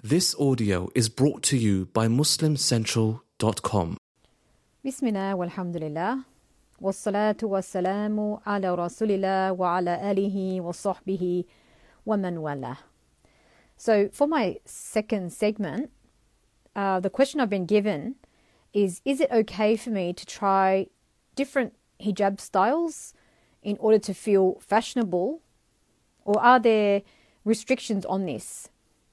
This audio is brought to you by MuslimCentral.com. Bismillah walhamdulillah wassalatu wassalamu ala rasulillah wa ala alihi wa sahbihi wa man wala. So for my second segment, the question I've been given is it okay for me to try different hijab styles in order to feel fashionable, or are there restrictions on this?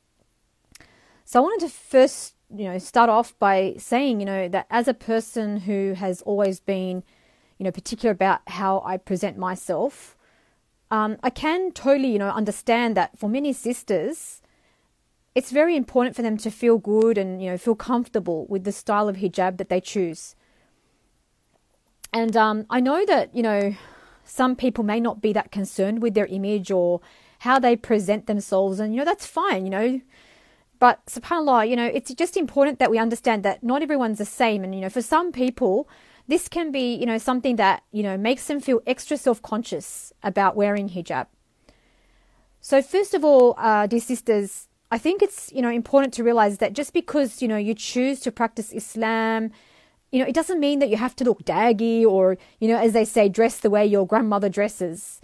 So I wanted to first, start off by saying, that as a person who has always been, particular about how I present myself, I can totally, understand that for many sisters, it's very important for them to feel good and, feel comfortable with the style of hijab that they choose. And I know that, some people may not be that concerned with their image or how they present themselves, and, that's fine, But subhanAllah, it's just important that we understand that not everyone's the same. And, for some people, this can be, something that, makes them feel extra self-conscious about wearing hijab. So first of all, dear sisters, I think it's, important to realize that just because, you choose to practice Islam, it doesn't mean that you have to look daggy or, as they say, dress the way your grandmother dresses.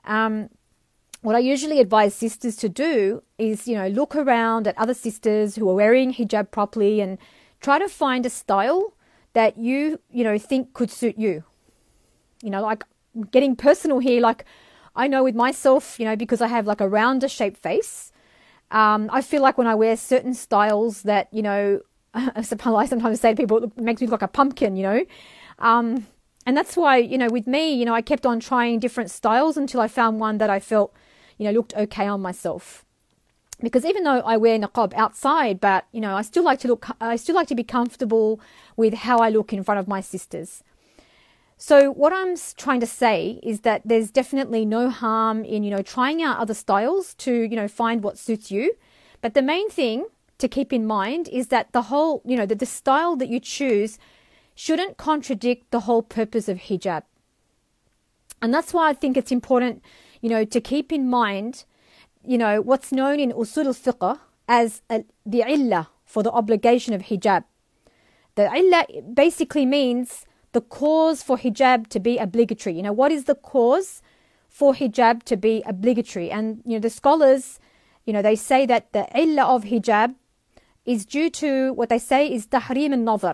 What I usually advise sisters to do is, look around at other sisters who are wearing hijab properly and try to find a style that you, think could suit you. Like getting personal here, like I know with myself, because I have like a rounder shaped face, I feel like when I wear certain styles that, subhanAllah, I sometimes say to people, it makes me look like a pumpkin, and that's why, with me, I kept on trying different styles until I found one that I felt, looked okay on myself. Because even though I wear niqab outside, but, I still like to be comfortable with how I look in front of my sisters. So what I'm trying to say is that there's definitely no harm in, trying out other styles to, find what suits you. But the main thing to keep in mind is that the whole, that the style that you choose shouldn't contradict the whole purpose of hijab. And that's why I think it's important, to keep in mind, what's known in usul al-fiqh as the illah for the obligation of hijab. The illah basically means the cause for hijab to be obligatory. What is the cause for hijab to be obligatory? And, the scholars, they say that the illah of hijab is due to what they say is tahrim al-nazar,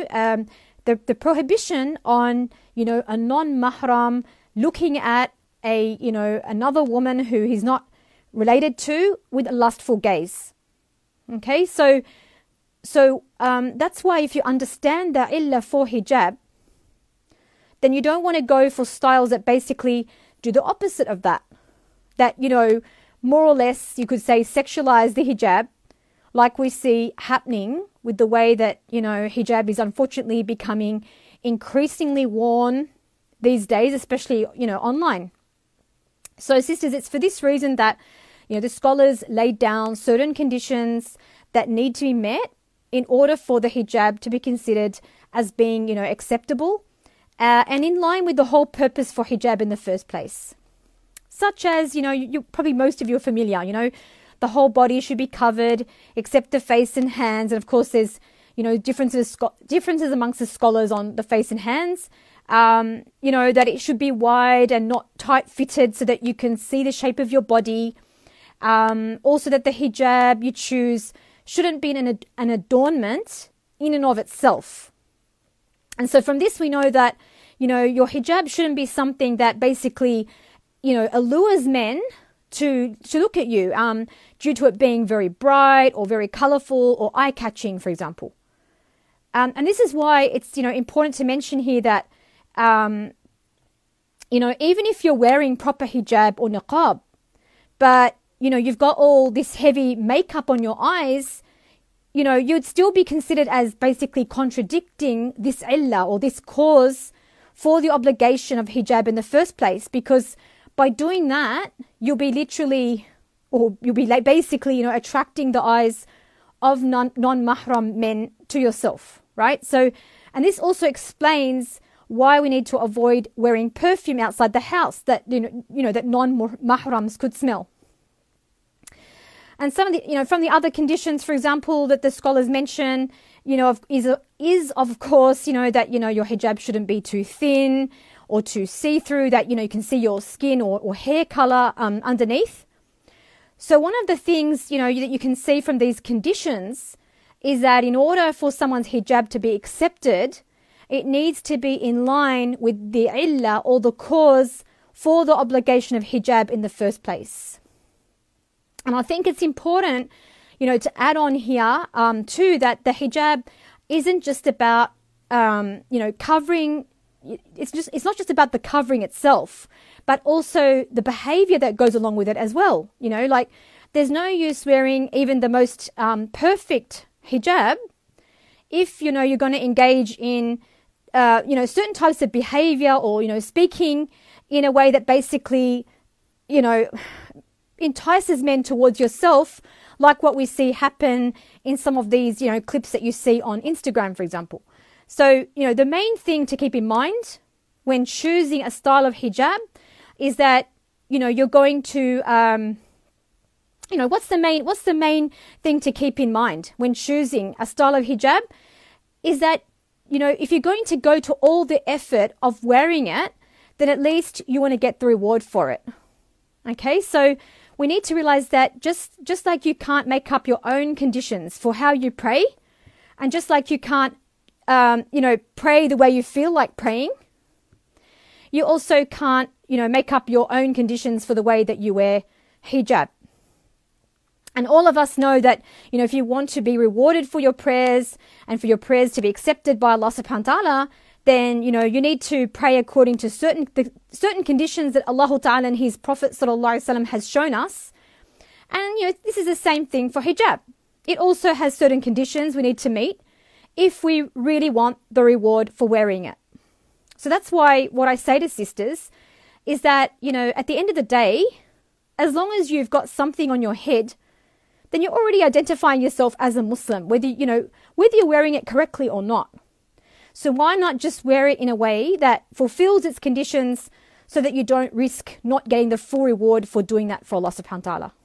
the prohibition on, a non-mahram looking at another woman who he's not related to with a lustful gaze. Okay, so that's why if you understand the illah for hijab, then you don't want to go for styles that basically do the opposite of that. That, more or less you could say sexualize the hijab, like we see happening with the way that, hijab is unfortunately becoming increasingly worn these days, especially, online. So sisters, it's for this reason that, the scholars laid down certain conditions that need to be met in order for the hijab to be considered as being, acceptable and in line with the whole purpose for hijab in the first place. Such as, you probably most of you are familiar, the whole body should be covered except the face and hands. And of course, there's, differences amongst the scholars on the face and hands. That it should be wide and not tight fitted so that you can see the shape of your body. Also that the hijab you choose shouldn't be an adornment in and of itself. And so from this we know that, your hijab shouldn't be something that basically, allures men to look at you due to it being very bright or very colorful or eye-catching, for example. And this is why it's, important to mention here that, even if you're wearing proper hijab or niqab, but, you've got all this heavy makeup on your eyes, you'd still be considered as basically contradicting this illah or this cause for the obligation of hijab in the first place, because by doing that, you'll be basically, attracting the eyes of non-mahram men to yourself, right? So, and this also explains why we need to avoid wearing perfume outside the house that, that non-mahrams could smell. And some of the, from the other conditions, for example, that the scholars mention, is of course, that, your hijab shouldn't be too thin or too see-through, that, you can see your skin or hair color underneath. So one of the things, that you can see from these conditions is that in order for someone's hijab to be accepted, it needs to be in line with the illah or the cause for the obligation of hijab in the first place. And I think it's important, to add on here too, that the hijab isn't just about, covering. It's not just about the covering itself, but also the behavior that goes along with it as well. Like there's no use wearing even the most perfect hijab if, you're going to engage in, certain types of behavior or, speaking in a way that basically, entices men towards yourself, like what we see happen in some of these, clips that you see on Instagram, for example. So, the main thing to keep in mind when choosing a style of hijab is that, you're going to, what's the main thing to keep in mind when choosing a style of hijab is that, if you're going to go to all the effort of wearing it, then at least you want to get the reward for it. Okay, so we need to realize that just like you can't make up your own conditions for how you pray, and just like you can't, pray the way you feel like praying, you also can't, make up your own conditions for the way that you wear hijab. And all of us know that, if you want to be rewarded for your prayers and for your prayers to be accepted by Allah subhanahu wa ta'ala, then, you need to pray according to certain conditions that Allah Ta'ala and His Prophet Sallallahu Alaihi Wasallam has shown us. And, this is the same thing for hijab. It also has certain conditions we need to meet if we really want the reward for wearing it. So that's why what I say to sisters is that, at the end of the day, as long as you've got something on your head, then you're already identifying yourself as a Muslim, whether you're wearing it correctly or not. So why not just wear it in a way that fulfills its conditions so that you don't risk not getting the full reward for doing that for Allah subhanahu wa ta'ala.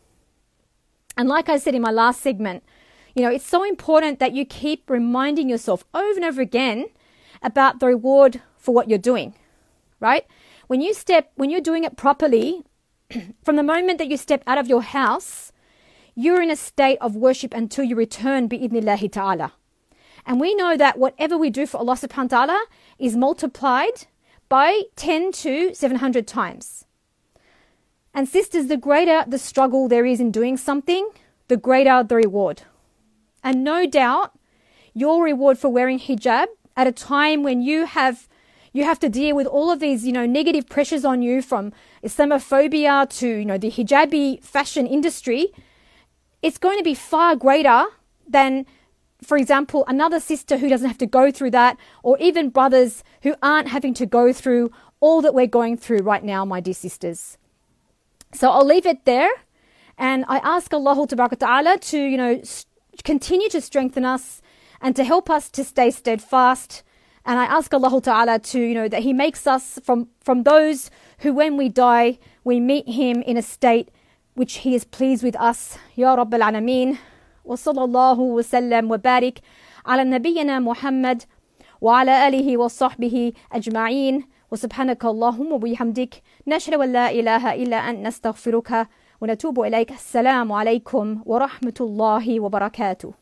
And like I said in my last segment, it's so important that you keep reminding yourself over and over again about the reward for what you're doing, right? When you're doing it properly, from the moment that you step out of your house, you're in a state of worship until you return bi'idhnillahi ta'ala. And we know that whatever we do for Allah subhanahu wa ta'ala is multiplied by 10 to 700 times. And sisters, the greater the struggle there is in doing something, the greater the reward. And no doubt, your reward for wearing hijab at a time when you have to deal with all of these, negative pressures on you from Islamophobia to, the hijabi fashion industry, it's going to be far greater than, for example, another sister who doesn't have to go through that, or even brothers who aren't having to go through all that we're going through right now, my dear sisters. So I'll leave it there. And I ask Allah Ta'ala to, continue to strengthen us and to help us to stay steadfast. And I ask Allah Ta'ala to, that He makes us from those who, when we die, we meet Him in a state which He is pleased with us. Ya Rabbil Alameen. وصلى الله وسلم وبارك على نبينا محمد وعلى آله وصحبه أجمعين وسبحانك اللهم وبحمدك نشهد أن لا إله إلا أنت نستغفرك ونتوب إليك. السلام عليكم ورحمة الله وبركاته.